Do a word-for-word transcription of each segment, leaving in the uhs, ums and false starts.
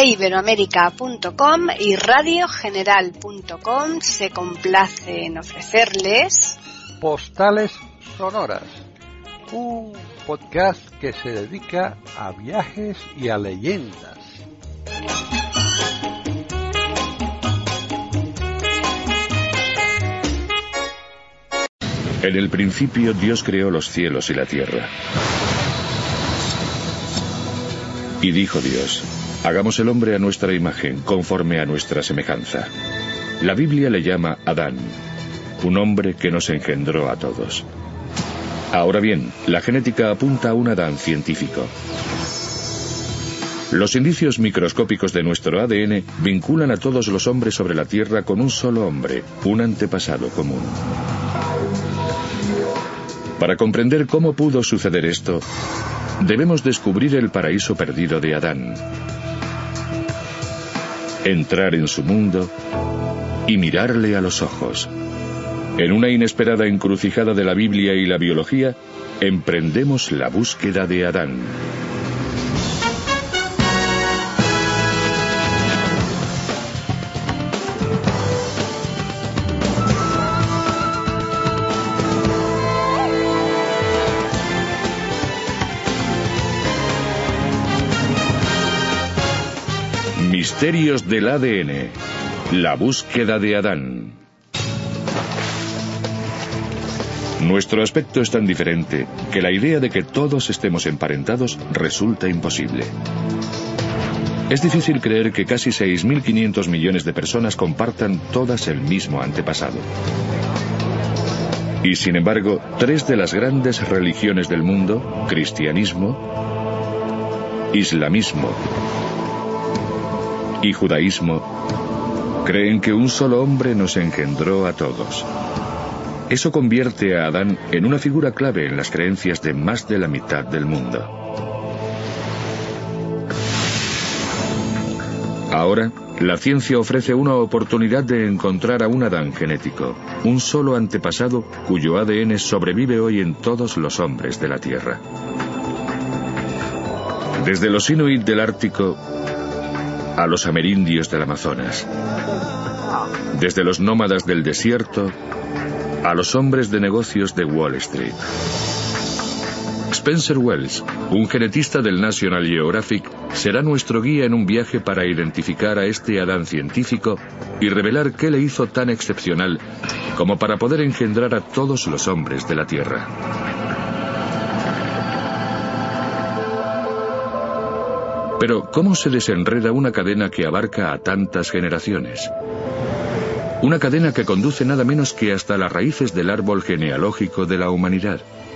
iberoamérica punto com y radio general punto com se complace en ofrecerles Postales Sonoras, un podcast que se dedica a viajes y a leyendas. En el principio Dios creó los cielos y la tierra. Y dijo Dios: hagamos el hombre a nuestra imagen, conforme a nuestra semejanza. La Biblia le llama Adán, un hombre que nos engendró a todos. Ahora bien, la genética apunta a un Adán científico. Los indicios microscópicos de nuestro A D N vinculan a todos los hombres sobre la Tierra con un solo hombre, un antepasado común. Para comprender cómo pudo suceder esto, debemos descubrir el paraíso perdido de Adán, entrar en su mundo y mirarle a los ojos. En una inesperada encrucijada de la Biblia y la biología, emprendemos la búsqueda de Adán. Misterios del A D N. La búsqueda de Adán. Nuestro aspecto es tan diferente que la idea de que todos estemos emparentados resulta imposible. Es difícil creer que casi seis mil quinientos millones de personas compartan todas el mismo antepasado. Y sin embargo, tres de las grandes religiones del mundo, cristianismo, islamismo y judaísmo, creen que un solo hombre nos engendró a todos. Eso convierte a Adán en una figura clave en las creencias de más de la mitad del mundo. Ahora, la ciencia ofrece una oportunidad de encontrar a un Adán genético, un solo antepasado cuyo A D N sobrevive hoy en todos los hombres de la Tierra. Desde los inuit del Ártico a los amerindios del Amazonas, desde los nómadas del desierto a los hombres de negocios de Wall Street. Spencer Wells, un genetista del National Geographic, será nuestro guía en un viaje para identificar a este Adán científico y revelar qué le hizo tan excepcional como para poder engendrar a todos los hombres de la Tierra. Pero, ¿cómo se desenreda una cadena que abarca a tantas generaciones? Una cadena que conduce nada menos que hasta las raíces del árbol genealógico de la humanidad.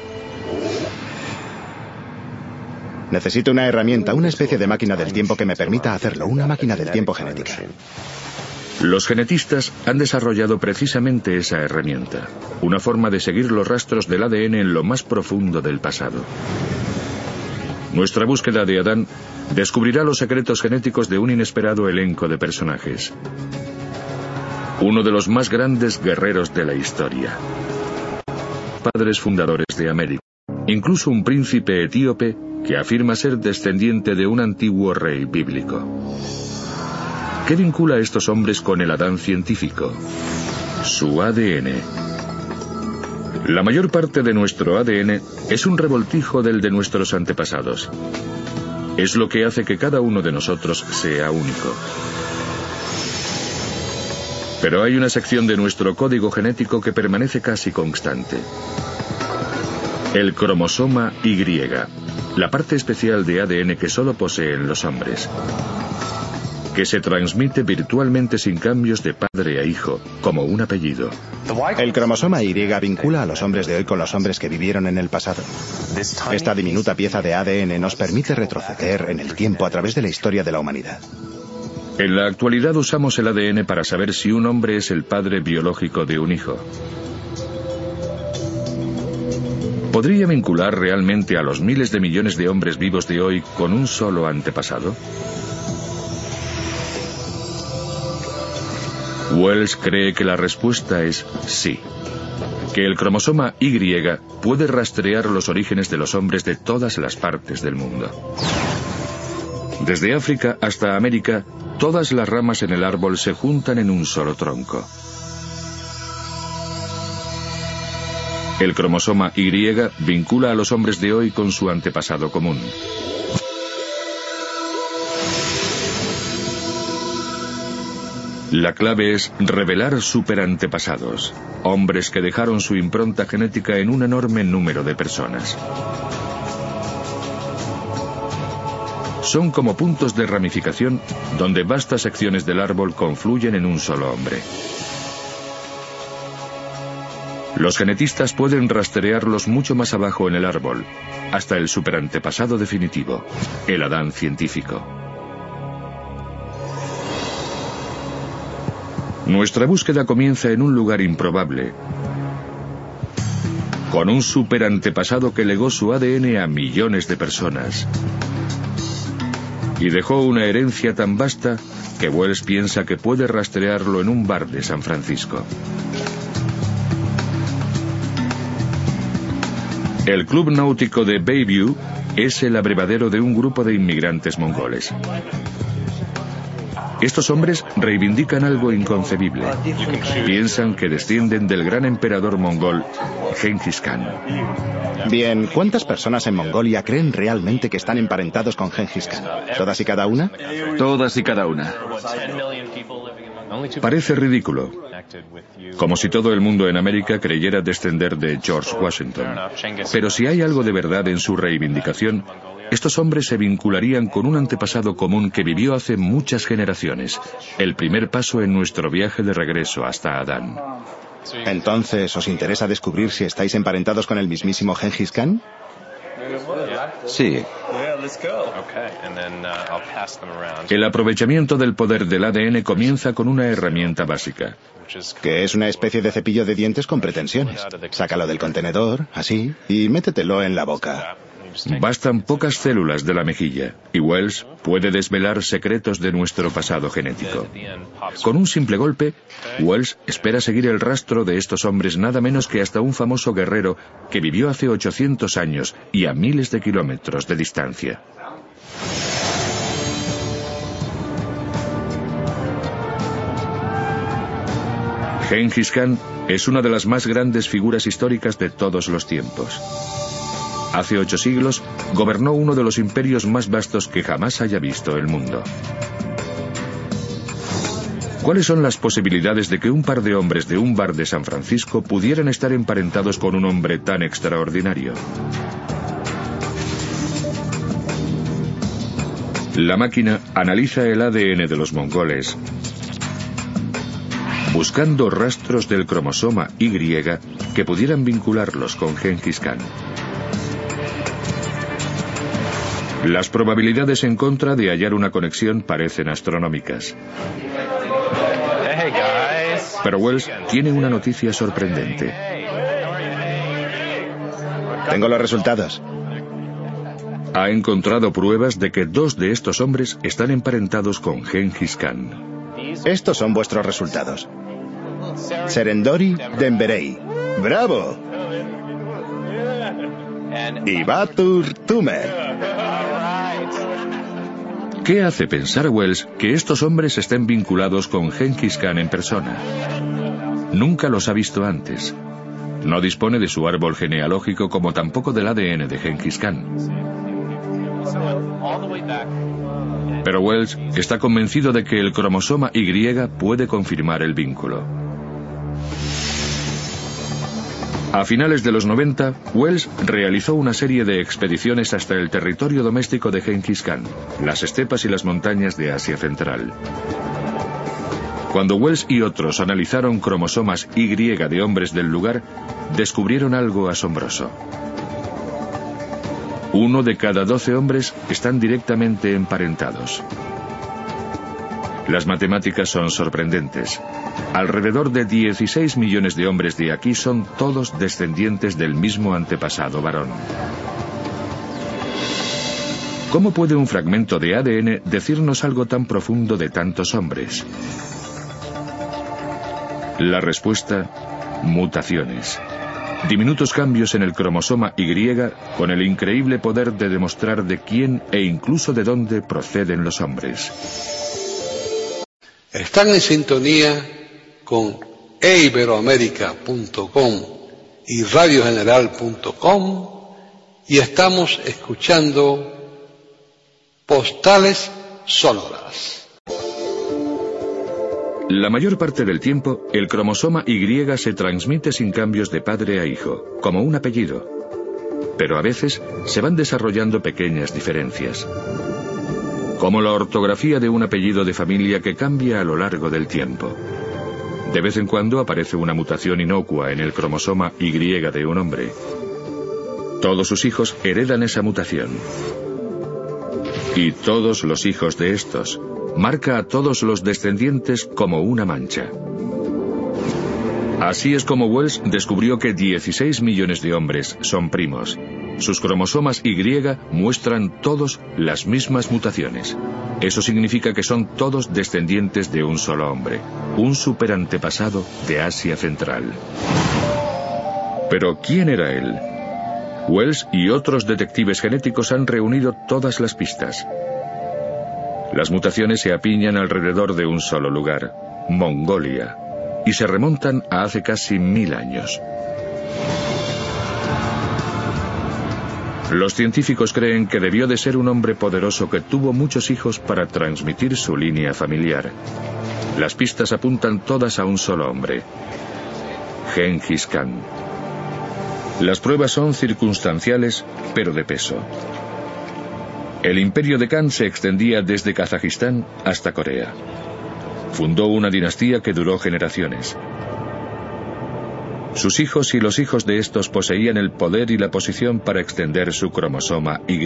Necesito una herramienta, una especie de máquina del tiempo que me permita hacerlo, una máquina del tiempo genética. Los genetistas han desarrollado precisamente esa herramienta, una forma de seguir los rastros del A D N en lo más profundo del pasado. Nuestra búsqueda de Adán descubrirá los secretos genéticos de un inesperado elenco de personajes. Uno de los más grandes guerreros de la historia. Padres fundadores de América. Incluso un príncipe etíope que afirma ser descendiente de un antiguo rey bíblico. ¿Qué vincula a estos hombres con el Adán científico? Su A D N. La mayor parte de nuestro A D N es un revoltijo del de nuestros antepasados. Es lo que hace que cada uno de nosotros sea único. Pero hay una sección de nuestro código genético que permanece casi constante. El cromosoma Y, la parte especial de A D N que solo poseen los hombres, que se transmite virtualmente sin cambios de padre a hijo, como un apellido. El cromosoma Y vincula a los hombres de hoy con los hombres que vivieron en el pasado. Esta diminuta pieza de A D N nos permite retroceder en el tiempo a través de la historia de la humanidad. En la actualidad usamos el A D N para saber si un hombre es el padre biológico de un hijo. ¿Podría vincular realmente a los miles de millones de hombres vivos de hoy con un solo antepasado? Wells cree que la respuesta es sí, que el cromosoma Y puede rastrear los orígenes de los hombres de todas las partes del mundo. Desde África hasta América, todas las ramas en el árbol se juntan en un solo tronco. El cromosoma Y vincula a los hombres de hoy con su antepasado común. La clave es revelar superantepasados, hombres que dejaron su impronta genética en un enorme número de personas. Son como puntos de ramificación donde vastas secciones del árbol confluyen en un solo hombre. Los genetistas pueden rastrearlos mucho más abajo en el árbol, hasta el superantepasado definitivo, el Adán científico. Nuestra búsqueda comienza en un lugar improbable, con un superantepasado que legó su A D N a millones de personas y dejó una herencia tan vasta que Wells piensa que puede rastrearlo en un bar de San Francisco. El club náutico de Bayview es el abrevadero de un grupo de inmigrantes mongoles. Estos hombres reivindican algo inconcebible. Piensan que descienden del gran emperador mongol, Genghis Khan. Bien, ¿cuántas personas en Mongolia creen realmente que están emparentados con Genghis Khan? ¿Todas y cada una? Todas y cada una. Parece ridículo, como si todo el mundo en América creyera descender de George Washington. Pero si hay algo de verdad en su reivindicación, estos hombres se vincularían con un antepasado común que vivió hace muchas generaciones, el primer paso en nuestro viaje de regreso hasta Adán. Entonces, ¿os interesa descubrir si estáis emparentados con el mismísimo Genghis Khan? Sí. El aprovechamiento del poder del A D N comienza con una herramienta básica. Que es una especie de cepillo de dientes con pretensiones. Sácalo del contenedor, así, y métetelo en la boca. Bastan pocas células de la mejilla, y Wells puede desvelar secretos de nuestro pasado genético. Con un simple golpe, Wells espera seguir el rastro de estos hombres nada menos que hasta un famoso guerrero que vivió hace ochocientos años y a miles de kilómetros de distancia. Genghis Khan es una de las más grandes figuras históricas de todos los tiempos. Hace ocho siglos, gobernó uno de los imperios más vastos que jamás haya visto el mundo. ¿Cuáles son las posibilidades de que un par de hombres de un bar de San Francisco pudieran estar emparentados con un hombre tan extraordinario? La máquina analiza el A D N de los mongoles, buscando rastros del cromosoma Y que pudieran vincularlos con Genghis Khan. Las probabilidades en contra de hallar una conexión parecen astronómicas. Pero Wells tiene una noticia sorprendente. Tengo los resultados. Ha encontrado pruebas de que dos de estos hombres están emparentados con Genghis Khan. Estos son vuestros resultados. Serendori Demberei. ¡Bravo! Y Batur Tumer. ¿Qué hace pensar a Wells que estos hombres estén vinculados con Genghis Khan en persona? Nunca los ha visto antes. No dispone de su árbol genealógico como tampoco del A D N de Genghis Khan. Pero Wells está convencido de que el cromosoma Y puede confirmar el vínculo. A finales de los noventa, Wells realizó una serie de expediciones hasta el territorio doméstico de Genghis Khan, las estepas y las montañas de Asia Central. Cuando Wells y otros analizaron cromosomas Y de hombres del lugar, descubrieron algo asombroso. Uno de cada doce hombres están directamente emparentados. Las matemáticas son sorprendentes. Alrededor de dieciséis millones de hombres de aquí son todos descendientes del mismo antepasado varón. ¿Cómo puede un fragmento de A D N decirnos algo tan profundo de tantos hombres? La respuesta: mutaciones. Diminutos cambios en el cromosoma Y con el increíble poder de demostrar de quién e incluso de dónde proceden los hombres. Están en sintonía con e iberoamérica punto com y radio general punto com y estamos escuchando Postales Sonoras. La mayor parte del tiempo, el cromosoma Y se transmite sin cambios de padre a hijo, como un apellido. Pero a veces se van desarrollando pequeñas diferencias, como la ortografía de un apellido de familia que cambia a lo largo del tiempo. De vez en cuando aparece una mutación inocua en el cromosoma Y de un hombre. Todos sus hijos heredan esa mutación. Y todos los hijos de estos marca a todos los descendientes como una mancha. Así es como Wells descubrió que dieciséis millones de hombres son primos. Sus cromosomas Y muestran todos las mismas mutaciones. Eso significa que son todos descendientes de un solo hombre, un superantepasado de Asia Central. Pero ¿quién era él? Wells y otros detectives genéticos han reunido todas las pistas. Las mutaciones se apiñan alrededor de un solo lugar, Mongolia, y se remontan a hace casi mil años. Los científicos creen que debió de ser un hombre poderoso que tuvo muchos hijos para transmitir su línea familiar. Las pistas apuntan todas a un solo hombre, Genghis Khan. Las pruebas son circunstanciales, pero de peso. El imperio de Khan se extendía desde Kazajistán hasta Corea. Fundó una dinastía que duró generaciones. Sus hijos y los hijos de estos poseían el poder y la posición para extender su cromosoma Y.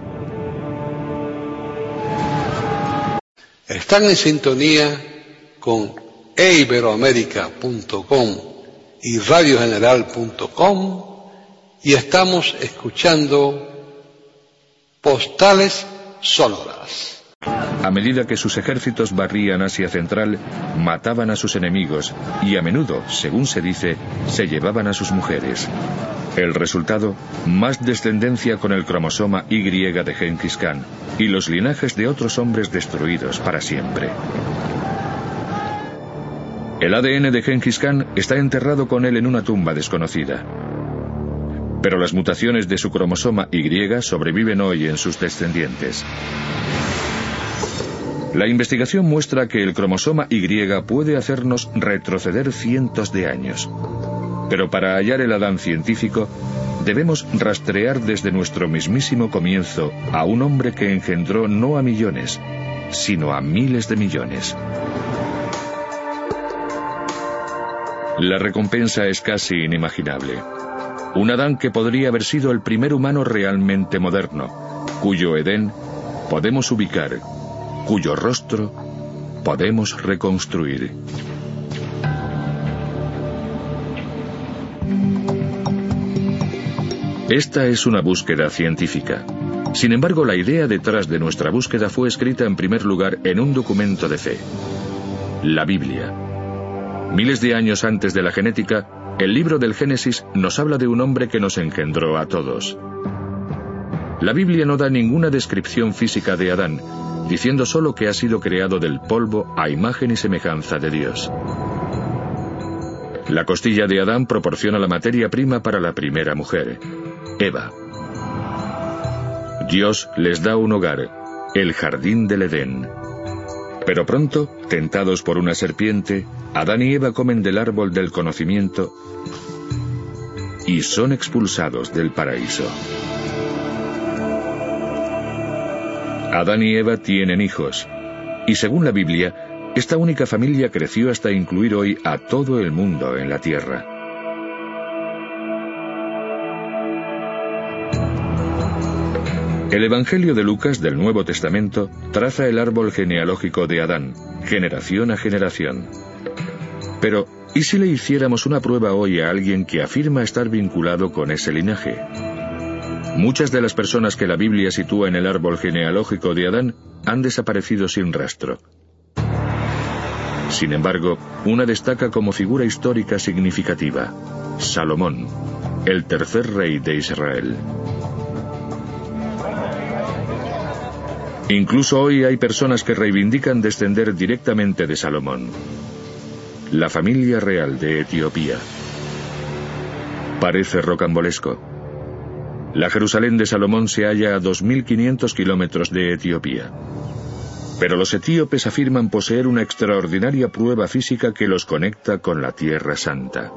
Están en sintonía con e iberoamérica punto com y radio general punto com y estamos escuchando Postales Sonoras. A medida que sus ejércitos barrían Asia Central, mataban a sus enemigos y a menudo, según se dice, se llevaban a sus mujeres. El resultado, más descendencia con el cromosoma Y de Genghis Khan y los linajes de otros hombres destruidos para siempre. El A D N de Genghis Khan está enterrado con él en una tumba desconocida. Pero las mutaciones de su cromosoma Y sobreviven hoy en sus descendientes. La investigación muestra que el cromosoma Y puede hacernos retroceder cientos de años. Pero para hallar el Adán científico, debemos rastrear desde nuestro mismísimo comienzo a un hombre que engendró no a millones, sino a miles de millones. La recompensa es casi inimaginable. Un Adán que podría haber sido el primer humano realmente moderno, cuyo Edén podemos ubicar, cuyo rostro podemos reconstruir. Esta es una búsqueda científica. Sin embargo, la idea detrás de nuestra búsqueda fue escrita en primer lugar en un documento de fe, la Biblia. Miles de años antes de la genética, el libro del Génesis nos habla de un hombre que nos engendró a todos. La Biblia no da ninguna descripción física de Adán, diciendo solo que ha sido creado del polvo a imagen y semejanza de Dios. La costilla de Adán proporciona la materia prima para la primera mujer, Eva. Dios les da un hogar, el jardín del Edén. Pero pronto, tentados por una serpiente, Adán y Eva comen del árbol del conocimiento y son expulsados del paraíso. Adán y Eva tienen hijos, y según la Biblia, esta única familia creció hasta incluir hoy a todo el mundo en la tierra. El Evangelio de Lucas del Nuevo Testamento traza el árbol genealógico de Adán, generación a generación. Pero, ¿y si le hiciéramos una prueba hoy a alguien que afirma estar vinculado con ese linaje? Muchas de las personas que la Biblia sitúa en el árbol genealógico de Adán han desaparecido sin rastro. Sin embargo, una destaca como figura histórica significativa, Salomón, el tercer rey de Israel. Incluso hoy hay personas que reivindican descender directamente de Salomón. La familia real de Etiopía. Parece rocambolesco. La Jerusalén de Salomón se halla a dos mil quinientos kilómetros de Etiopía. Pero los etíopes afirman poseer una extraordinaria prueba física que los conecta con la Tierra Santa.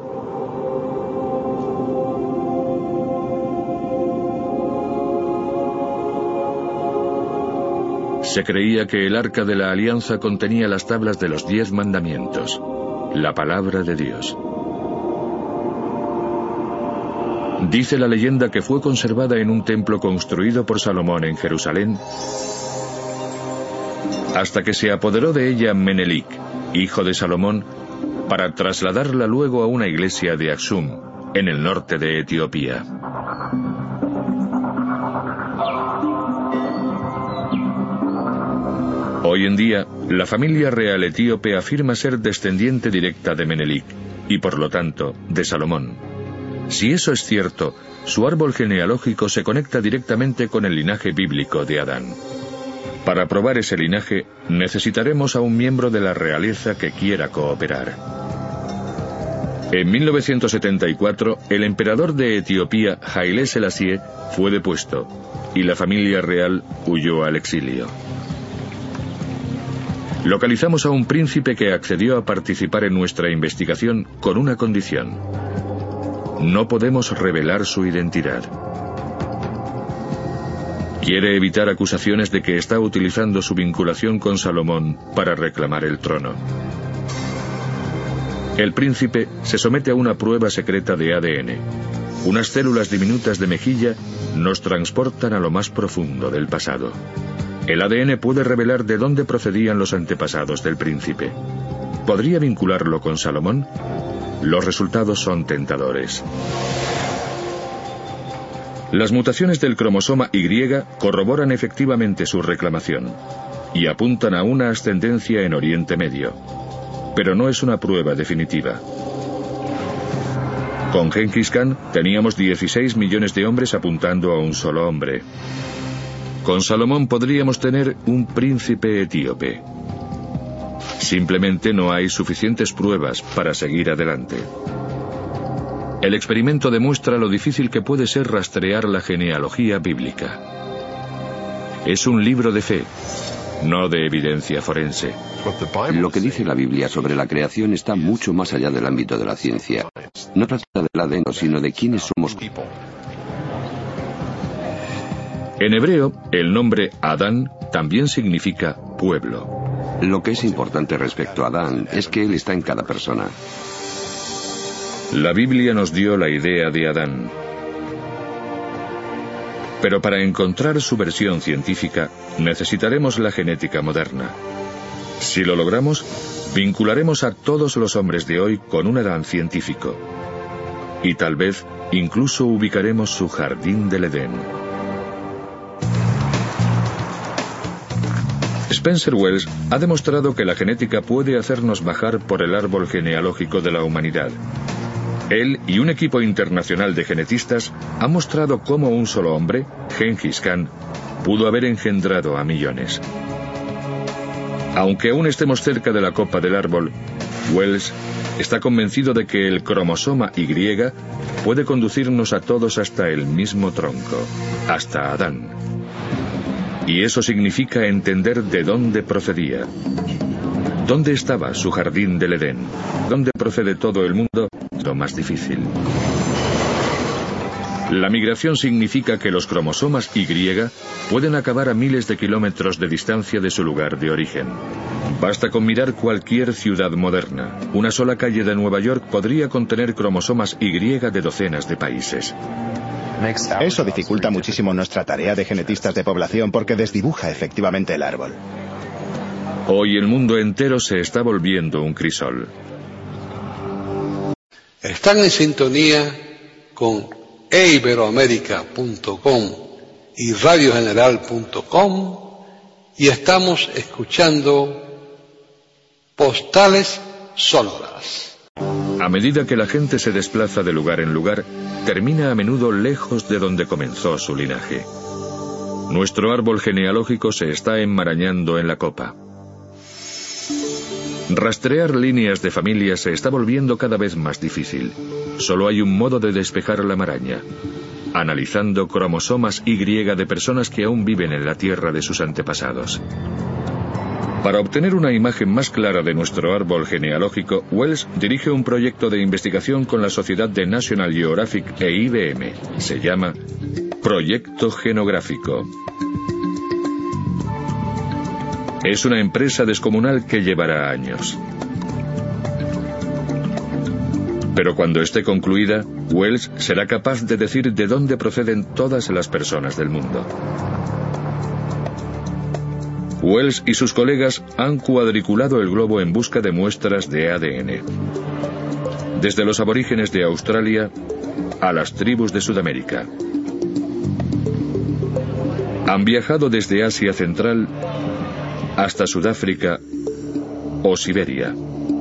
Se creía que el Arca de la Alianza contenía las tablas de los diez mandamientos, la palabra de Dios. Dice la leyenda que fue conservada en un templo construido por Salomón en Jerusalén, hasta que se apoderó de ella Menelik, hijo de Salomón, para trasladarla luego a una iglesia de Aksum, en el norte de Etiopía. Hoy en día, la familia real etíope afirma ser descendiente directa de Menelik, y por lo tanto, de Salomón. Si eso es cierto, su árbol genealógico se conecta directamente con el linaje bíblico de Adán. Para probar ese linaje, necesitaremos a un miembro de la realeza que quiera cooperar. En mil novecientos setenta y cuatro, el emperador de Etiopía, Haile Selassie, fue depuesto, y la familia real huyó al exilio. Localizamos a un príncipe que accedió a participar en nuestra investigación con una condición. No podemos revelar su identidad. Quiere evitar acusaciones de que está utilizando su vinculación con Salomón para reclamar el trono. El príncipe se somete a una prueba secreta de A D N. Unas células diminutas de mejilla nos transportan a lo más profundo del pasado. El A D N puede revelar de dónde procedían los antepasados del príncipe. ¿Podría vincularlo con Salomón? Los resultados son tentadores. Las mutaciones del cromosoma Y corroboran efectivamente su reclamación y apuntan a una ascendencia en Oriente Medio, pero no es una prueba definitiva. Con Genghis Khan teníamos dieciséis millones de hombres apuntando a un solo hombre. Con Salomón podríamos tener un príncipe etíope. Simplemente no hay suficientes pruebas para seguir adelante. El experimento demuestra lo difícil que puede ser rastrear la genealogía bíblica. Es un libro de fe, no de evidencia forense. Lo que dice la Biblia sobre la creación está mucho más allá del ámbito de la ciencia. No trata del A D N, sino de quiénes somos. En hebreo, el nombre Adán también significa pueblo. Lo que es importante respecto a Adán es que él está en cada persona. La Biblia nos dio la idea de Adán. Pero para encontrar su versión científica, necesitaremos la genética moderna. Si lo logramos, vincularemos a todos los hombres de hoy con un Adán científico. Y tal vez incluso ubicaremos su jardín del Edén. Spencer Wells ha demostrado que la genética puede hacernos bajar por el árbol genealógico de la humanidad. Él y un equipo internacional de genetistas han mostrado cómo un solo hombre, Genghis Khan, pudo haber engendrado a millones. Aunque aún estemos cerca de la copa del árbol, Wells está convencido de que el cromosoma Y puede conducirnos a todos hasta el mismo tronco, hasta Adán. Y eso significa entender de dónde procedía. ¿Dónde estaba su jardín del Edén? ¿Dónde procede todo el mundo? Lo más difícil. La migración significa que los cromosomas Y pueden acabar a miles de kilómetros de distancia de su lugar de origen. Basta con mirar cualquier ciudad moderna. Una sola calle de Nueva York podría contener cromosomas Y de docenas de países. Eso dificulta muchísimo nuestra tarea de genetistas de población porque desdibuja efectivamente el árbol. Hoy el mundo entero se está volviendo un crisol. Están en sintonía con e iberoamérica punto com y radio general punto com y estamos escuchando Postales Sonoras. A medida que la gente se desplaza de lugar en lugar, termina a menudo lejos de donde comenzó su linaje. Nuestro árbol genealógico se está enmarañando en la copa. Rastrear líneas de familia se está volviendo cada vez más difícil. Solo hay un modo de despejar la maraña: analizando cromosomas Y de personas que aún viven en la tierra de sus antepasados. Para obtener una imagen más clara de nuestro árbol genealógico, Wells dirige un proyecto de investigación con la sociedad de National Geographic e I B M. Se llama Proyecto Genográfico. Es una empresa descomunal que llevará años. Pero cuando esté concluida, Wells será capaz de decir de dónde proceden todas las personas del mundo. Wells y sus colegas han cuadriculado el globo en busca de muestras de A D N. Desde los aborígenes de Australia a las tribus de Sudamérica. Han viajado desde Asia Central hasta Sudáfrica o Siberia.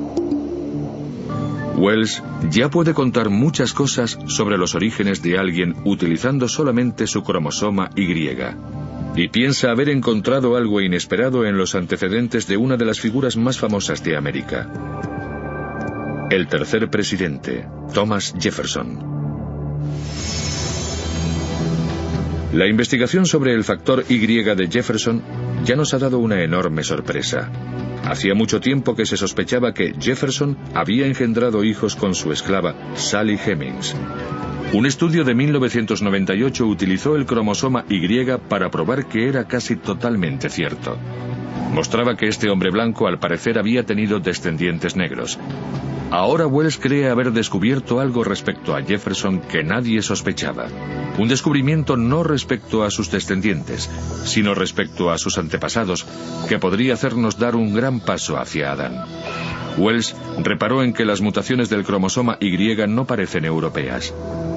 Wells ya puede contar muchas cosas sobre los orígenes de alguien utilizando solamente su cromosoma Y. Y piensa haber encontrado algo inesperado en los antecedentes de una de las figuras más famosas de América. El tercer presidente, Thomas Jefferson. La investigación sobre el factor Y de Jefferson ya nos ha dado una enorme sorpresa. Hacía mucho tiempo que se sospechaba que Jefferson había engendrado hijos con su esclava Sally Hemings. Un estudio de mil novecientos noventa y ocho utilizó el cromosoma Y para probar que era casi totalmente cierto. Mostraba que este hombre blanco al parecer había tenido descendientes negros. Ahora Wells cree haber descubierto algo respecto a Jefferson que nadie sospechaba. Un descubrimiento no respecto a sus descendientes, sino respecto a sus antepasados, que podría hacernos dar un gran paso hacia Adán. Wells reparó en que las mutaciones del cromosoma Y no parecen europeas.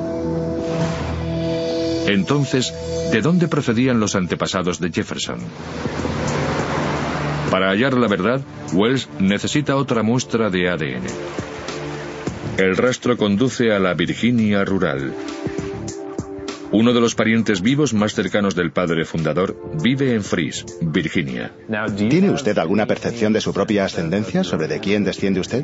Entonces, ¿de dónde procedían los antepasados de Jefferson? Para hallar la verdad, Wells necesita otra muestra de A D N. El rastro conduce a la Virginia rural. Uno de los parientes vivos más cercanos del padre fundador vive en Fries, Virginia. ¿Tiene usted alguna percepción de su propia ascendencia sobre de quién desciende usted?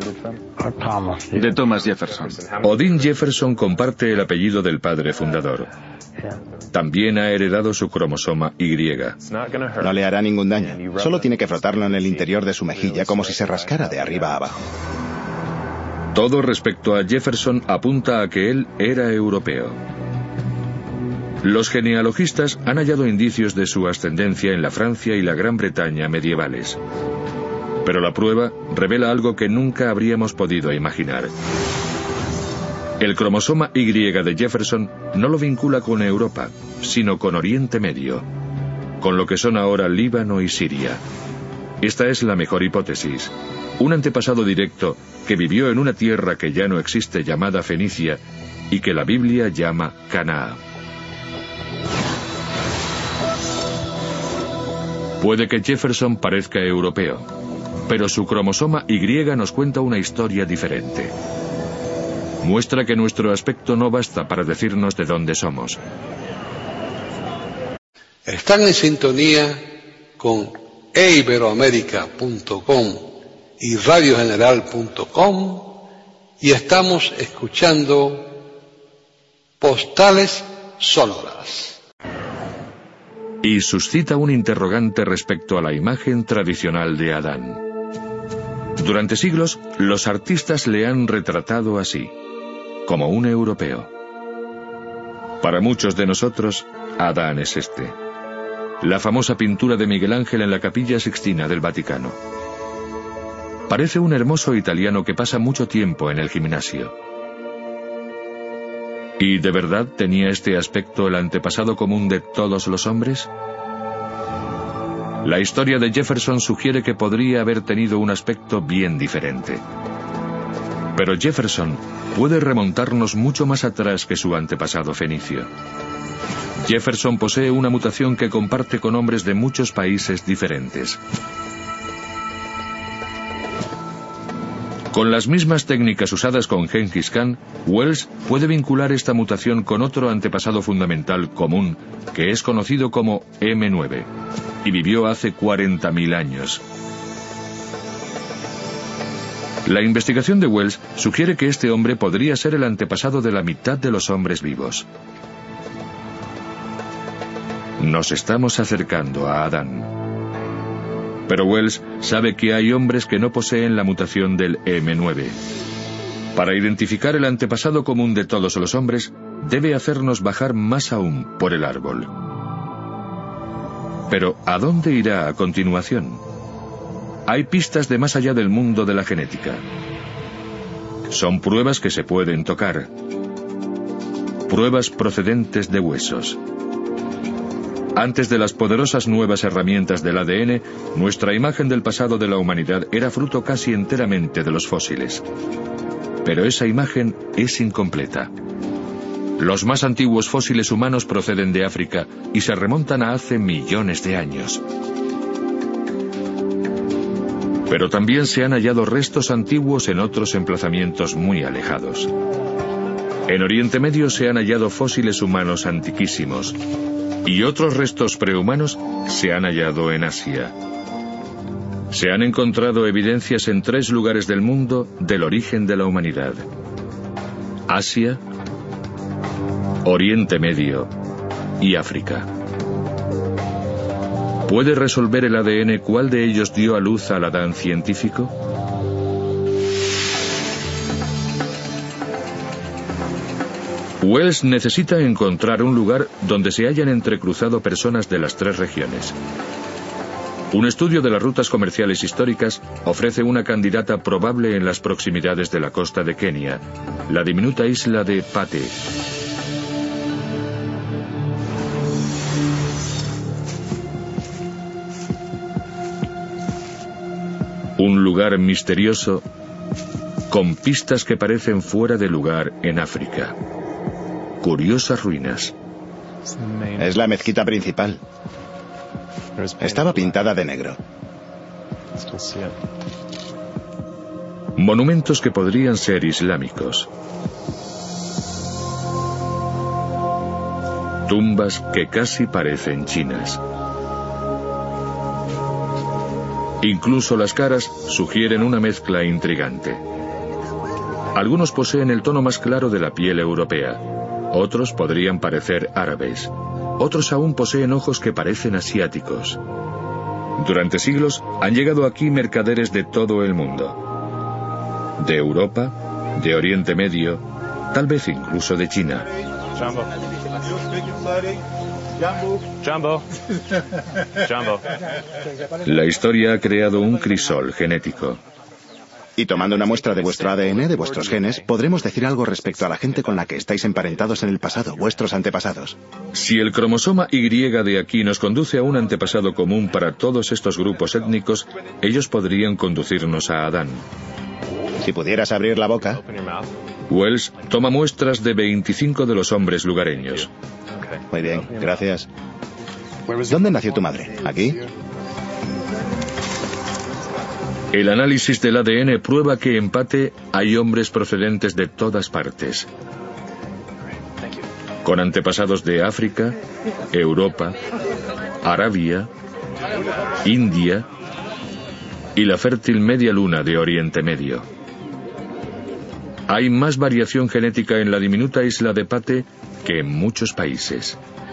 De Thomas Jefferson. Odin Jefferson comparte el apellido del padre fundador. También ha heredado su cromosoma Y. No le hará ningún daño. Solo tiene que frotarlo en el interior de su mejilla como si se rascara de arriba a abajo. Todo respecto a Jefferson apunta a que él era europeo. Los genealogistas han hallado indicios de su ascendencia en la Francia y la Gran Bretaña medievales. Pero la prueba revela algo que nunca habríamos podido imaginar. El cromosoma Y de Jefferson no lo vincula con Europa, sino con Oriente Medio, con lo que son ahora Líbano y Siria. Esta es la mejor hipótesis. Un antepasado directo que vivió en una tierra que ya no existe llamada Fenicia y que la Biblia llama Canaá. Puede que Jefferson parezca europeo, pero su cromosoma Y nos cuenta una historia diferente. Muestra que nuestro aspecto no basta para decirnos de dónde somos. Están en sintonía con e iberoamérica punto com y radio general punto com y estamos escuchando Postales Sonoras. Y suscita un interrogante respecto a la imagen tradicional de Adán. Durante siglos, los artistas le han retratado así, como un europeo. Para muchos de nosotros, Adán es este. La famosa pintura de Miguel Ángel en la Capilla Sixtina del Vaticano. Parece un hermoso italiano que pasa mucho tiempo en el gimnasio. ¿Y de verdad tenía este aspecto el antepasado común de todos los hombres? La historia de Jefferson sugiere que podría haber tenido un aspecto bien diferente. Pero Jefferson puede remontarnos mucho más atrás que su antepasado fenicio. Jefferson posee una mutación que comparte con hombres de muchos países diferentes. Con las mismas técnicas usadas con Genghis Khan, Wells puede vincular esta mutación con otro antepasado fundamental común, que es conocido como eme nueve, y vivió hace cuarenta mil años. La investigación de Wells sugiere que este hombre podría ser el antepasado de la mitad de los hombres vivos. Nos estamos acercando a Adán. Pero Wells sabe que hay hombres que no poseen la mutación del eme nueve. Para identificar el antepasado común de todos los hombres, debe hacernos bajar más aún por el árbol. Pero, ¿a dónde irá a continuación? Hay pistas de más allá del mundo de la genética. Son pruebas que se pueden tocar. Pruebas procedentes de huesos. Antes de las poderosas nuevas herramientas del A D N, nuestra imagen del pasado de la humanidad era fruto casi enteramente de los fósiles. Pero esa imagen es incompleta. Los más antiguos fósiles humanos proceden de África y se remontan a hace millones de años. Pero también se han hallado restos antiguos en otros emplazamientos muy alejados. En Oriente Medio se han hallado fósiles humanos antiquísimos, y otros restos prehumanos se han hallado en Asia. Se han encontrado evidencias en tres lugares del mundo del origen de la humanidad: Asia, Oriente Medio y África. ¿Puede resolver el A D N cuál de ellos dio a luz al Adán científico? Wells necesita encontrar un lugar donde se hayan entrecruzado personas de las tres regiones. Un estudio de las rutas comerciales históricas ofrece una candidata probable en las proximidades de la costa de Kenia, la diminuta isla de Pate. Un lugar misterioso con pistas que parecen fuera de lugar en África. Curiosas ruinas. Es la mezquita principal. Estaba pintada de negro. Monumentos que podrían ser islámicos. Tumbas que casi parecen chinas. Incluso las caras sugieren una mezcla intrigante. Algunos poseen el tono más claro de la piel europea. Otros podrían parecer árabes. Otros aún poseen ojos que parecen asiáticos. Durante siglos han llegado aquí mercaderes de todo el mundo. De Europa, de Oriente Medio, tal vez incluso de China. Jumbo. Jumbo. Jumbo. La historia ha creado un crisol genético. Y tomando una muestra de vuestro A D N, de vuestros genes, podremos decir algo respecto a la gente con la que estáis emparentados en el pasado, vuestros antepasados. Si el cromosoma Y de aquí nos conduce a un antepasado común para todos estos grupos étnicos, ellos podrían conducirnos a Adán. Si pudieras abrir la boca. Wells toma muestras de veinticinco de los hombres lugareños. Muy bien, gracias. ¿Dónde nació tu madre? ¿Aquí? El análisis del A D N prueba que en Pate hay hombres procedentes de todas partes, con antepasados de África, Europa, Arabia, India y la fértil media luna de Oriente Medio. Hay más variación genética en la diminuta isla de Pate que en muchos países.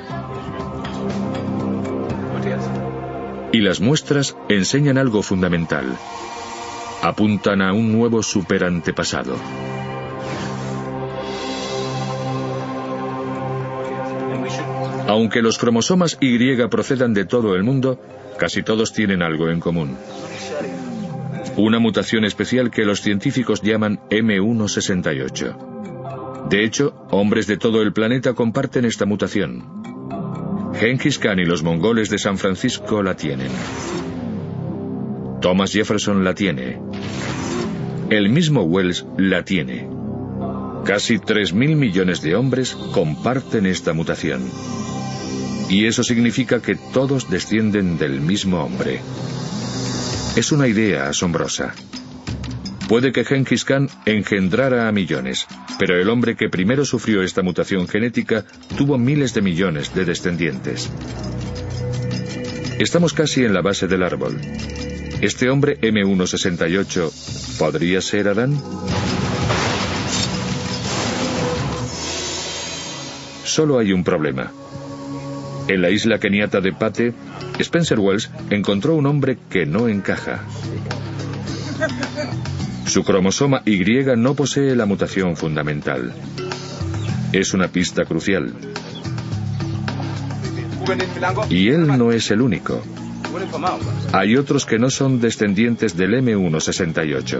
Y las muestras enseñan algo fundamental. Apuntan a un nuevo superantepasado. Aunque los cromosomas Y procedan de todo el mundo, casi todos tienen algo en común. Una mutación especial que los científicos llaman eme ciento sesenta y ocho. De hecho, hombres de todo el planeta comparten esta mutación. Genghis Khan y los mongoles de San Francisco la tienen. Thomas Jefferson la tiene. El mismo Wells la tiene. Casi tres mil millones de hombres comparten esta mutación. Y eso significa que todos descienden del mismo hombre. Es una idea asombrosa. Puede que Genghis Khan engendrara a millones, pero el hombre que primero sufrió esta mutación genética tuvo miles de millones de descendientes. Estamos casi en la base del árbol. ¿Este hombre eme uno sesenta y ocho podría ser Adán? Solo hay un problema. En la isla keniata de Pate, Spencer Wells encontró un hombre que no encaja. Su cromosoma Y no posee la mutación fundamental. Es una pista crucial. Y él no es el único. Hay otros que no son descendientes del eme uno sesenta y ocho.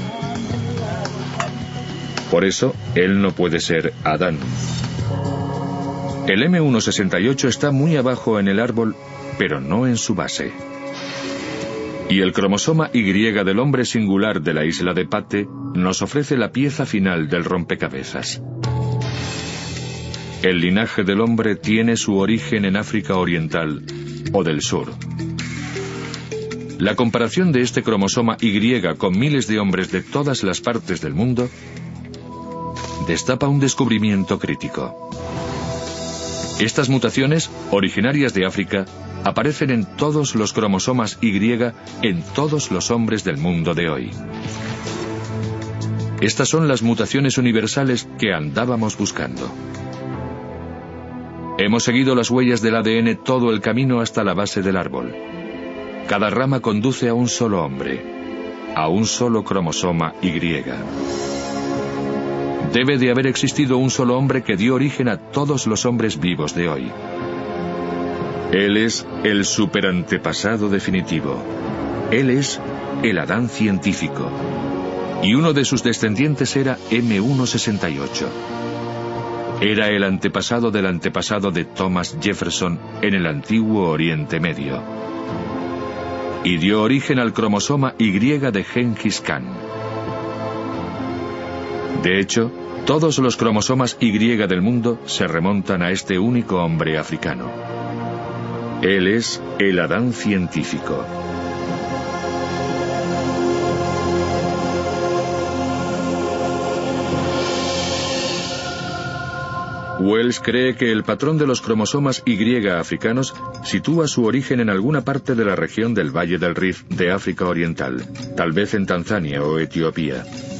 Por eso, él no puede ser Adán. El eme uno sesenta y ocho está muy abajo en el árbol, pero no en su base. Y el cromosoma Y del hombre singular de la isla de Pate nos ofrece la pieza final del rompecabezas. El linaje del hombre tiene su origen en África Oriental o del Sur. La comparación de este cromosoma Y con miles de hombres de todas las partes del mundo destapa un descubrimiento crítico. Estas mutaciones, originarias de África, aparecen en todos los cromosomas Y en todos los hombres del mundo de hoy. Estas son las mutaciones universales que andábamos buscando. Hemos seguido las huellas del A D N todo el camino hasta la base del árbol. Cada rama conduce a un solo hombre, a un solo cromosoma Y. Debe de haber existido un solo hombre que dio origen a todos los hombres vivos de hoy. Él es el superantepasado definitivo. Él es el Adán científico. Y uno de sus descendientes era eme uno sesenta y ocho. Era el antepasado del antepasado de Thomas Jefferson en el antiguo Oriente Medio. Y dio origen al cromosoma Y de Genghis Khan. De hecho, todos los cromosomas Y del mundo se remontan a este único hombre africano. Él es el Adán científico. Wells cree que el patrón de los cromosomas Y africanos sitúa su origen en alguna parte de la región del Valle del Rift de África Oriental, tal vez en Tanzania o Etiopía.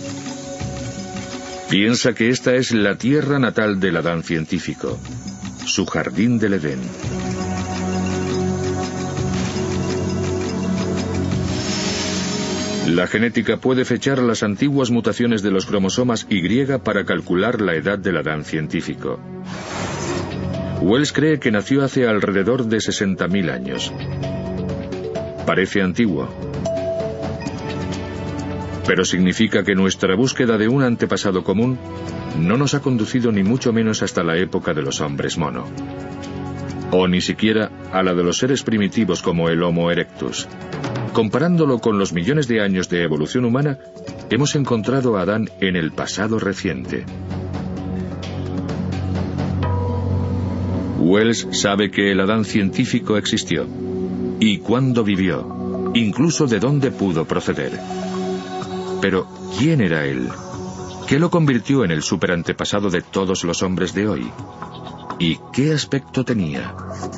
Piensa que esta es la tierra natal del Adán científico, su jardín del Edén. La genética puede fechar las antiguas mutaciones de los cromosomas Y para calcular la edad del Adán científico. Wells cree que nació hace alrededor de sesenta mil años. Parece antiguo, pero significa que nuestra búsqueda de un antepasado común no nos ha conducido ni mucho menos hasta la época de los hombres mono, o ni siquiera a la de los seres primitivos como el Homo erectus. Comparándolo con los millones de años de evolución humana, hemos encontrado a Adán en el pasado reciente. Wells sabe que el Adán científico existió, y cuándo vivió, incluso de dónde pudo proceder. Pero, ¿quién era él? ¿Qué lo convirtió en el superantepasado de todos los hombres de hoy? ¿Y qué aspecto tenía?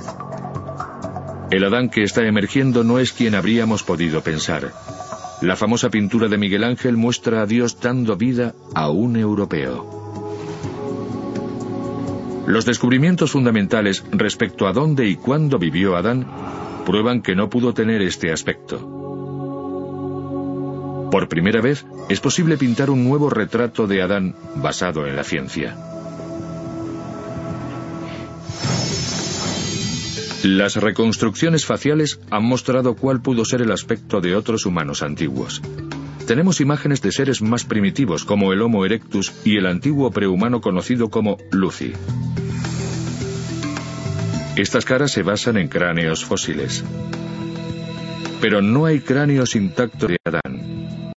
El Adán que está emergiendo no es quien habríamos podido pensar. La famosa pintura de Miguel Ángel muestra a Dios dando vida a un europeo. Los descubrimientos fundamentales respecto a dónde y cuándo vivió Adán prueban que no pudo tener este aspecto. Por primera vez, es posible pintar un nuevo retrato de Adán basado en la ciencia. Las reconstrucciones faciales han mostrado cuál pudo ser el aspecto de otros humanos antiguos. Tenemos imágenes de seres más primitivos como el Homo erectus y el antiguo prehumano conocido como Lucy. Estas caras se basan en cráneos fósiles. Pero no hay cráneos intactos de Adán.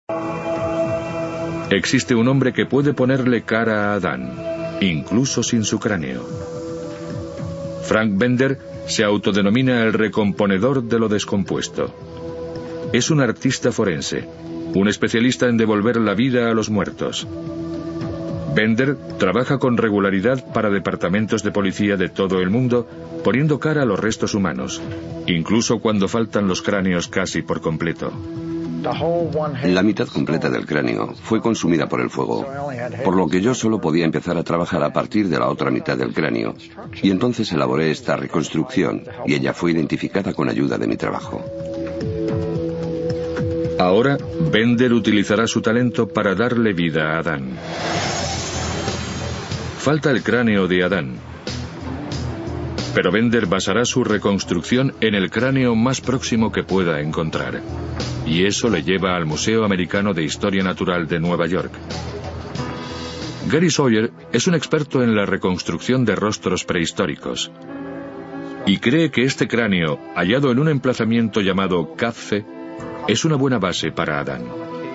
Existe un hombre que puede ponerle cara a Adán, incluso sin su cráneo. Frank Bender se autodenomina el recomponedor de lo descompuesto. Es un artista forense, un especialista en devolver la vida a los muertos. Bender trabaja con regularidad para departamentos de policía de todo el mundo, poniendo cara a los restos humanos, incluso cuando faltan los cráneos casi por completo. La mitad completa del cráneo fue consumida por el fuego, por lo que yo solo podía empezar a trabajar a partir de la otra mitad del cráneo, y entonces elaboré esta reconstrucción, y ella fue identificada con ayuda de mi trabajo. Ahora, Bender utilizará su talento para darle vida a Adán. Falta el cráneo de Adán, pero Bender basará su reconstrucción en el cráneo más próximo que pueda encontrar. Y eso le lleva al Museo Americano de Historia Natural de Nueva York. Gary Sawyer es un experto en la reconstrucción de rostros prehistóricos y cree que este cráneo, hallado en un emplazamiento llamado Kapfe, es una buena base para Adán.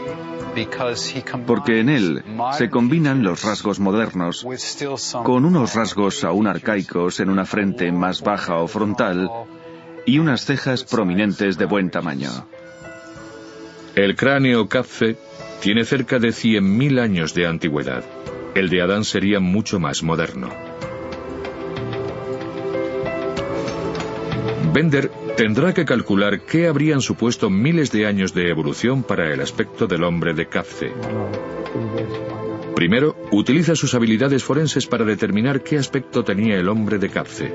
Porque en él se combinan los rasgos modernos con unos rasgos aún arcaicos en una frente más baja o frontal y unas cejas prominentes de buen tamaño. El cráneo Kapfe tiene cerca de cien mil años de antigüedad. El de Adán sería mucho más moderno. Bender tendrá que calcular qué habrían supuesto miles de años de evolución para el aspecto del hombre de Kapfe. Primero, utiliza sus habilidades forenses para determinar qué aspecto tenía el hombre de Kapfe.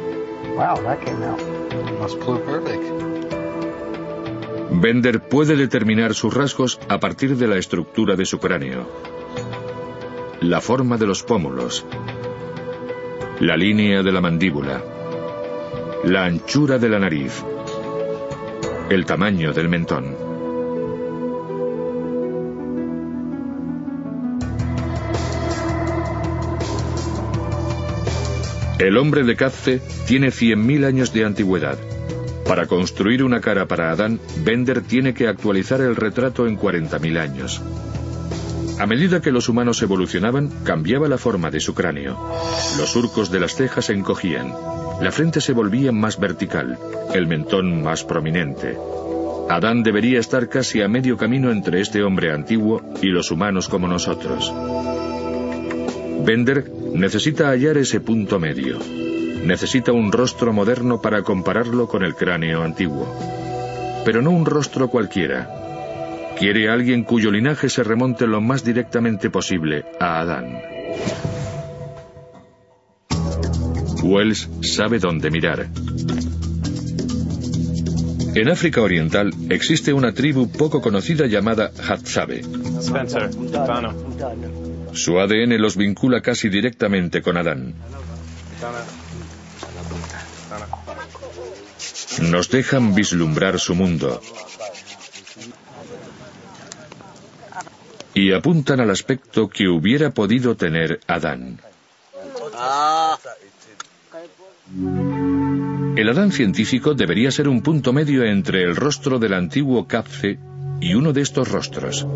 Bender puede determinar sus rasgos a partir de la estructura de su cráneo, la forma de los pómulos, la línea de la mandíbula, la anchura de la nariz, el tamaño del mentón. El hombre de Kapfe tiene cien mil años de antigüedad. Para construir una cara para Adán, Bender tiene que actualizar el retrato en cuarenta mil años. A medida que los humanos evolucionaban, cambiaba la forma de su cráneo. Los surcos de las cejas se encogían, la frente se volvía más vertical, el mentón más prominente. Adán debería estar casi a medio camino entre este hombre antiguo y los humanos como nosotros. Bender necesita hallar ese punto medio. Necesita un rostro moderno para compararlo con el cráneo antiguo. Pero no un rostro cualquiera. Quiere a alguien cuyo linaje se remonte lo más directamente posible a Adán. Wells sabe dónde mirar. En África Oriental existe una tribu poco conocida llamada Hadzabe. Spencer, Donna. Su A D N los vincula casi directamente con Adán. Nos dejan vislumbrar su mundo y apuntan al aspecto que hubiera podido tener Adán. El Adán científico debería ser un punto medio entre el rostro del antiguo Kapfe y uno de estos rostros.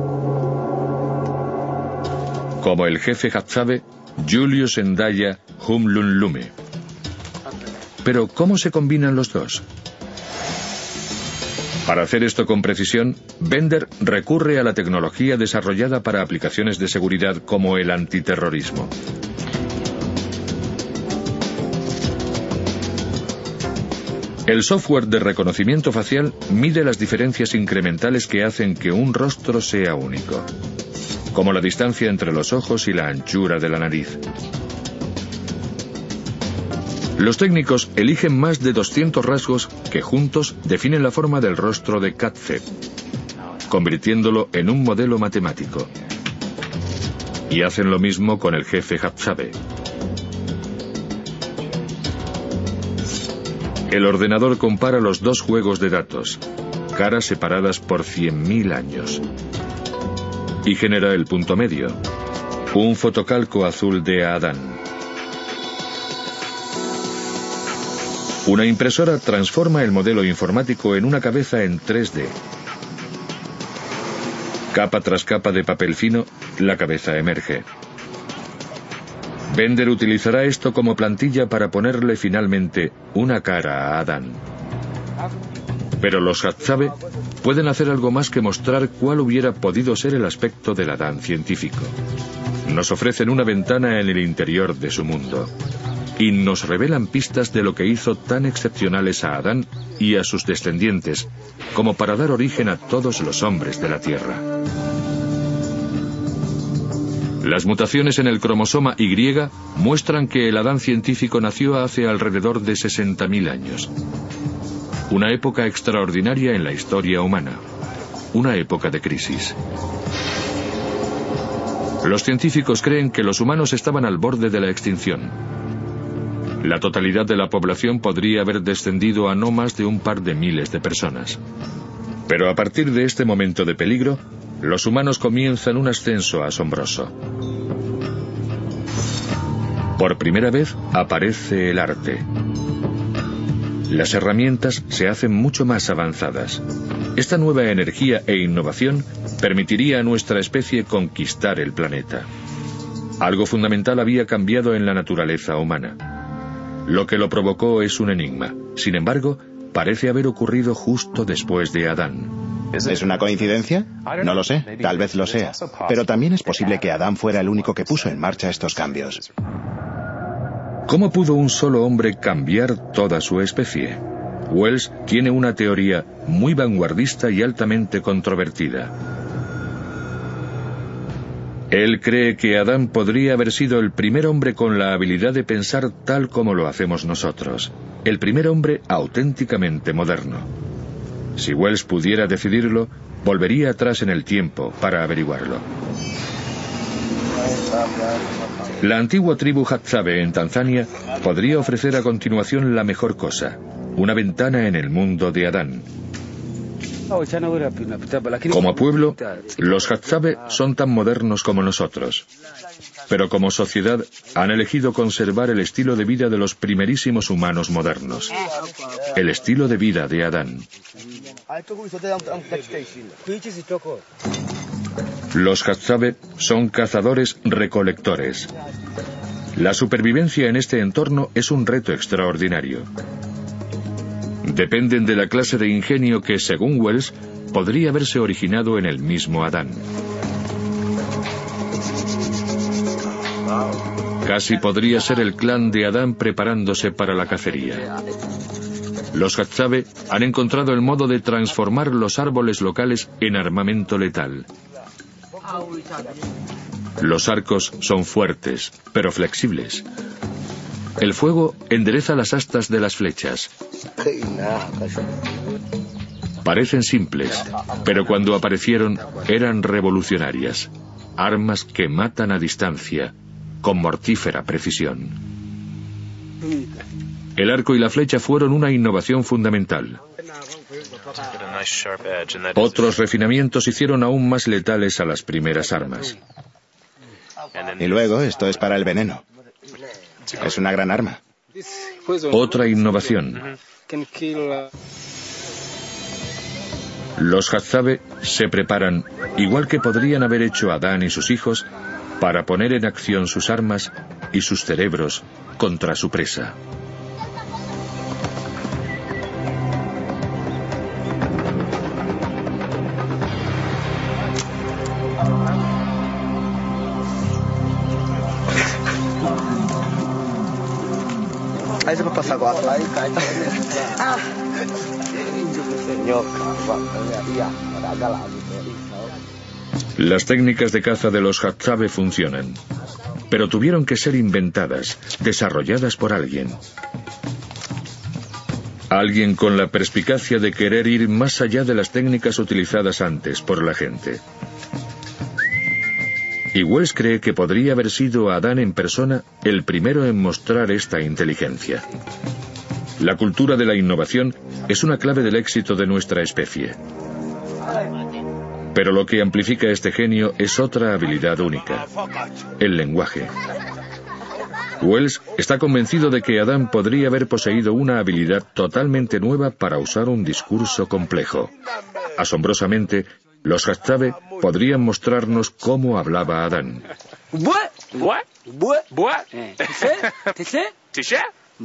Como el jefe Hadzabe, Julius Endaya Humlunlume. Pero, ¿cómo se combinan los dos? Para hacer esto con precisión, Bender recurre a la tecnología desarrollada para aplicaciones de seguridad como el antiterrorismo. El software de reconocimiento facial mide las diferencias incrementales que hacen que un rostro sea único, como la distancia entre los ojos y la anchura de la nariz. Los técnicos eligen más de doscientos rasgos que juntos definen la forma del rostro de Kapfe, convirtiéndolo en un modelo matemático. Y hacen lo mismo con el jefe Hadzabe. El ordenador compara los dos juegos de datos, caras separadas por cien mil años, y genera el punto medio, un fotocalco azul de Adán. Una impresora transforma el modelo informático en una cabeza en tres D. Capa tras capa de papel fino, la cabeza emerge. Bender utilizará esto como plantilla para ponerle finalmente una cara a Adán. Pero los Hadzabe pueden hacer algo más que mostrar cuál hubiera podido ser el aspecto del Adán científico. Nos ofrecen una ventana en el interior de su mundo y nos revelan pistas de lo que hizo tan excepcionales a Adán y a sus descendientes, como para dar origen a todos los hombres de la Tierra. Las mutaciones en el cromosoma Y muestran que el Adán científico nació hace alrededor de sesenta mil años. Una época extraordinaria en la historia humana. Una época de crisis. Los científicos creen que los humanos estaban al borde de la extinción. La totalidad de la población podría haber descendido a no más de un par de miles de personas. Pero a partir de este momento de peligro, los humanos comienzan un ascenso asombroso. Por primera vez aparece el arte. Las herramientas se hacen mucho más avanzadas. Esta nueva energía e innovación permitiría a nuestra especie conquistar el planeta. Algo fundamental había cambiado en la naturaleza humana. Lo que lo provocó es un enigma. Sin embargo, parece haber ocurrido justo después de Adán. ¿Es una coincidencia? No lo sé, tal vez lo sea. Pero también es posible que Adán fuera el único que puso en marcha estos cambios. ¿Cómo pudo un solo hombre cambiar toda su especie? Wells tiene una teoría muy vanguardista y altamente controvertida. Él cree que Adán podría haber sido el primer hombre con la habilidad de pensar tal como lo hacemos nosotros. El primer hombre auténticamente moderno. Si Wells pudiera decidirlo, volvería atrás en el tiempo para averiguarlo. La antigua tribu Hadzabe en Tanzania podría ofrecer a continuación la mejor cosa, una ventana en el mundo de Adán. Como pueblo, los Hadzabe son tan modernos como nosotros, pero como sociedad han elegido conservar el estilo de vida de los primerísimos humanos modernos, el estilo de vida de Adán. Los Hadzabe son cazadores-recolectores. La supervivencia en este entorno es un reto extraordinario. Dependen de la clase de ingenio que, según Wells, podría haberse originado en el mismo Adán. Casi podría ser el clan de Adán preparándose para la cacería. Los Hadzabe han encontrado el modo de transformar los árboles locales en armamento letal. Los arcos son fuertes, pero flexibles. El fuego endereza las astas de las flechas. Parecen simples, pero cuando aparecieron eran revolucionarias. Armas que matan a distancia, con mortífera precisión. El arco y la flecha fueron una innovación fundamental. Otros refinamientos hicieron aún más letales a las primeras armas. Y luego, esto es para el veneno. Es una gran arma. Otra innovación. Los Hadzabe se preparan, igual que podrían haber hecho Adán y sus hijos, para poner en acción sus armas y sus cerebros contra su presa. Las técnicas de caza de los Hadzabe funcionan, pero tuvieron que ser inventadas, desarrolladas por alguien. Alguien con la perspicacia de querer ir más allá de las técnicas utilizadas antes por la gente. Y Wells cree que podría haber sido Adán en persona el primero en mostrar esta inteligencia. La cultura de la innovación es una clave del éxito de nuestra especie. Pero lo que amplifica este genio es otra habilidad única: el lenguaje. Wells está convencido de que Adán podría haber poseído una habilidad totalmente nueva para usar un discurso complejo. Asombrosamente, los Hadzabe podrían mostrarnos cómo hablaba Adán.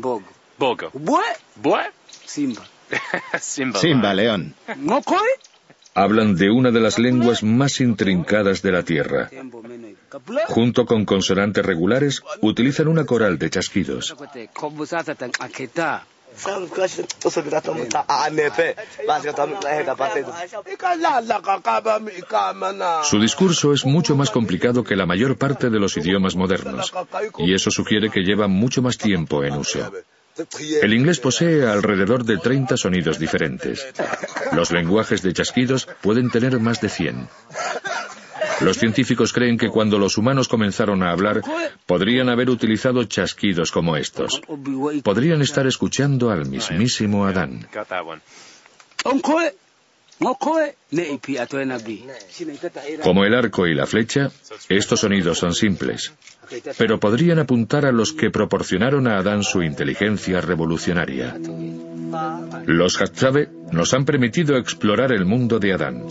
Simba, león. hablan de una de las lenguas más intrincadas de la Tierra. Junto con consonantes regulares, utilizan una coral de chasquidos. Su discurso es mucho más complicado que la mayor parte de los idiomas modernos, y eso sugiere que lleva mucho más tiempo en uso. El inglés posee alrededor de treinta sonidos diferentes. Los lenguajes de chasquidos pueden tener más de cien. Los científicos creen que cuando los humanos comenzaron a hablar, podrían haber utilizado chasquidos como estos. Podrían estar escuchando al mismísimo Adán. Como el arco y la flecha, estos sonidos son simples, pero podrían apuntar a los que proporcionaron a Adán su inteligencia revolucionaria. Los Hatzabe nos han permitido explorar el mundo de Adán.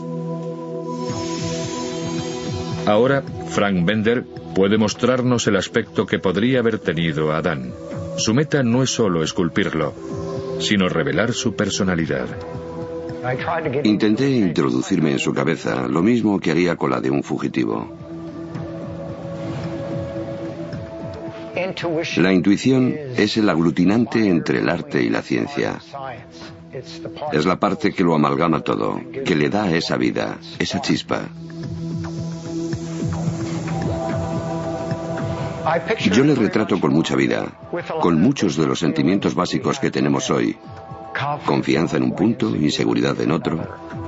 Ahora, Frank Bender puede mostrarnos el aspecto que podría haber tenido Adán. Su meta no es solo esculpirlo, sino revelar su personalidad. Intenté introducirme en su cabeza, lo mismo que haría con la de un fugitivo. La intuición es el aglutinante entre el arte y la ciencia. Es la parte que lo amalgama todo, que le da esa vida, esa chispa. Yo le retrato con mucha vida, con muchos de los sentimientos básicos que tenemos hoy. Confianza en un punto, inseguridad en otro.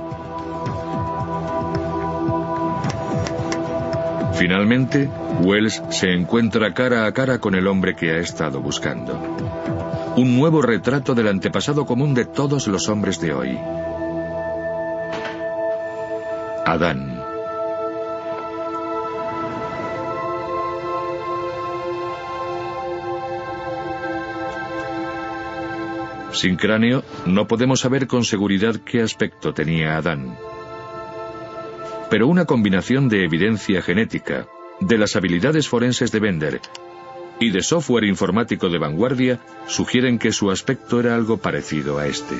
Finalmente, Wells se encuentra cara a cara con el hombre que ha estado buscando. Un nuevo retrato del antepasado común de todos los hombres de hoy. Adán. Sin cráneo, no podemos saber con seguridad qué aspecto tenía Adán. Pero una combinación de evidencia genética, de las habilidades forenses de Bender y de software informático de vanguardia sugieren que su aspecto era algo parecido a este.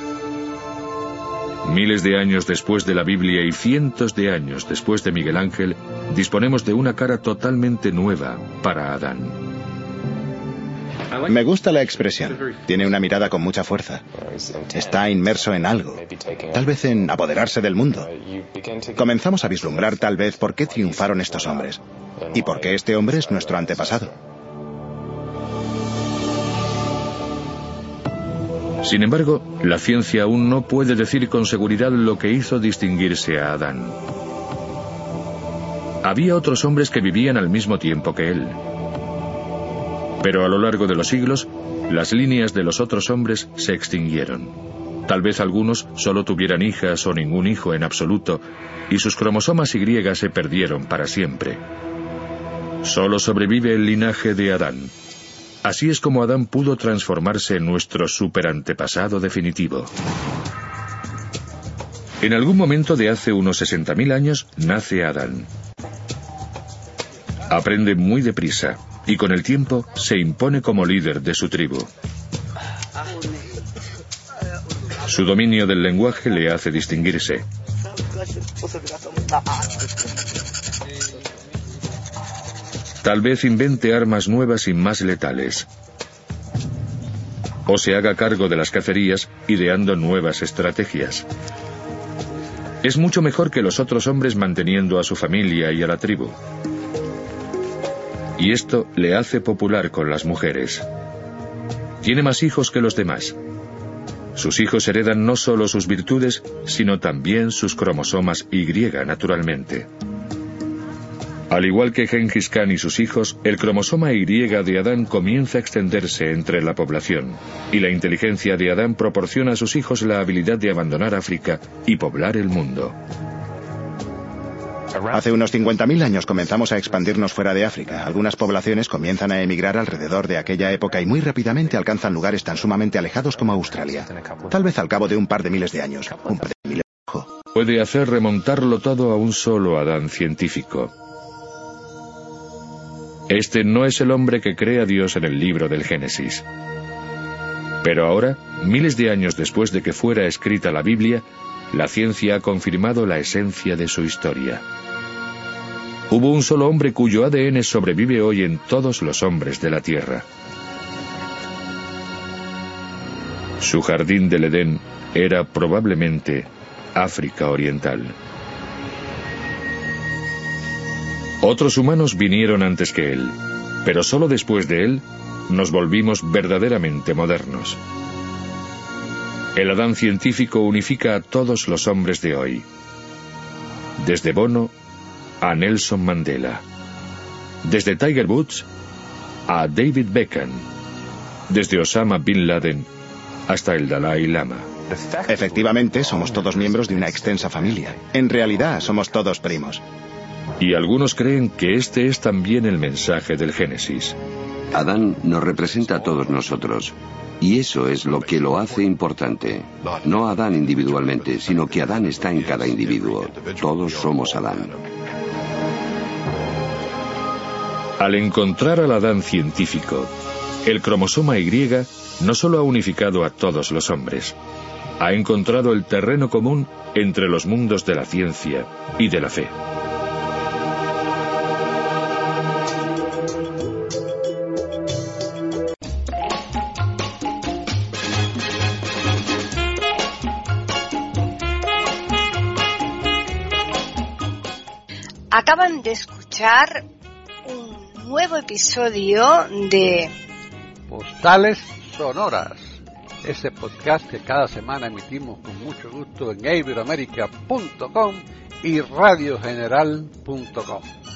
Miles de años después de la Biblia y cientos de años después de Miguel Ángel, disponemos de una cara totalmente nueva para Adán. Me gusta la expresión. Tiene una mirada con mucha fuerza. Está inmerso en algo. Tal vez en apoderarse del mundo. Comenzamos a vislumbrar tal vez por qué triunfaron estos hombres. Y por qué este hombre es nuestro antepasado. Sin embargo, la ciencia aún no puede decir con seguridad lo que hizo distinguirse a Adán. Había otros hombres que vivían al mismo tiempo que él. Pero a lo largo de los siglos, las líneas de los otros hombres se extinguieron. Tal vez algunos solo tuvieran hijas o ningún hijo en absoluto, y sus cromosomas Y se perdieron para siempre. Solo sobrevive el linaje de Adán. Así es como Adán pudo transformarse en nuestro superantepasado definitivo. En algún momento de hace unos sesenta mil años, nace Adán. Aprende muy deprisa, y con el tiempo se impone como líder de su tribu. Su dominio del lenguaje le hace distinguirse. Tal vez invente armas nuevas y más letales. O se haga cargo de las cacerías, ideando nuevas estrategias. Es mucho mejor que los otros hombres manteniendo a su familia y a la tribu. Y esto le hace popular con las mujeres. Tiene más hijos que los demás. Sus hijos heredan no solo sus virtudes, sino también sus cromosomas Y, naturalmente. Al igual que Gengis Khan y sus hijos, el cromosoma Y de Adán comienza a extenderse entre la población, y la inteligencia de Adán proporciona a sus hijos la habilidad de abandonar África y poblar el mundo. Hace unos cincuenta mil años comenzamos a expandirnos fuera de África. Algunas poblaciones comienzan a emigrar alrededor de aquella época y muy rápidamente alcanzan lugares tan sumamente alejados como Australia. Tal vez al cabo de un par de miles de años. Un par de miles. Puede hacer remontarlo todo a un solo Adán científico. Este no es el hombre que cree a Dios en el libro del Génesis. Pero ahora, miles de años después de que fuera escrita la Biblia, la ciencia ha confirmado la esencia de su historia. Hubo un solo hombre cuyo A D N sobrevive hoy en todos los hombres de la Tierra. Su jardín del Edén era probablemente África Oriental. Otros humanos vinieron antes que él, pero solo después de él nos volvimos verdaderamente modernos. El Adán científico unifica a todos los hombres de hoy, desde Bono a Nelson Mandela, desde Tiger Woods a David Beckham, desde Osama Bin Laden hasta el Dalai Lama. Efectivamente, somos todos miembros de una extensa familia. En realidad, somos todos primos. Y algunos creen que este es también el mensaje del Génesis. Adán nos representa a todos nosotros, y eso es lo que lo hace importante. No Adán individualmente, sino que Adán está en cada individuo. Todos somos Adán. Al encontrar al Adán científico, el cromosoma Y no solo ha unificado a todos los hombres, ha encontrado el terreno común entre los mundos de la ciencia y de la fe. Acaban de escuchar un nuevo episodio de Postales Sonoras, ese podcast que cada semana emitimos con mucho gusto en iberoamerica punto com y radio general punto com.